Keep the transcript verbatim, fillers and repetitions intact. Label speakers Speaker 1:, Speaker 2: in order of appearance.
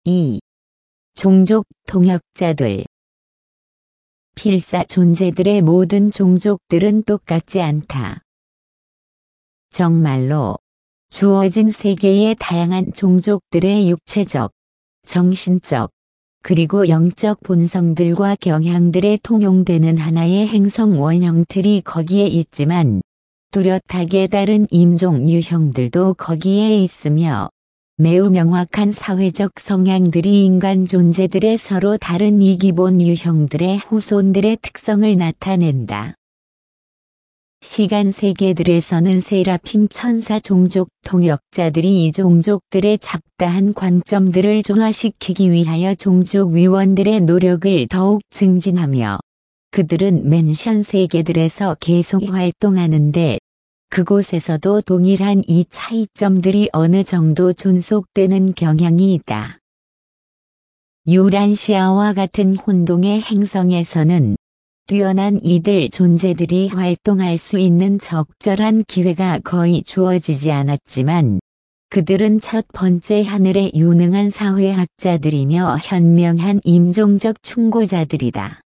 Speaker 1: 이. 종족 통역자들. 필사 존재들의 모든 종족들은 똑같지 않다. 정말로 주어진 세계의 다양한 종족들의 육체적, 정신적, 그리고 영적 본성들과 경향들에 통용되는 하나의 행성 원형 틀이 거기에 있지만 뚜렷하게 다른 인종 유형들도 거기에 있으며 매우 명확한 사회적 성향들이 인간 존재들의 서로 다른 이 기본 유형들의 후손들의 특성을 나타낸다. 시간 세계들에서는 세라핌 천사 종족 통역자들이 이 종족들의 잡다한 관점들을 조화시키기 위하여 종족 위원들의 노력을 더욱 증진하며 그들은 맨션 세계들에서 계속 활동하는데 그곳에서도 동일한 이 차이점들이 어느 정도 존속되는 경향이 있다. 유란시아와 같은 혼동의 행성에서는 뛰어난 이들 존재들이 활동할 수 있는 적절한 기회가 거의 주어지지 않았지만 그들은 첫 번째 하늘의 유능한 사회학자들이며 현명한 인종적 충고자들이다.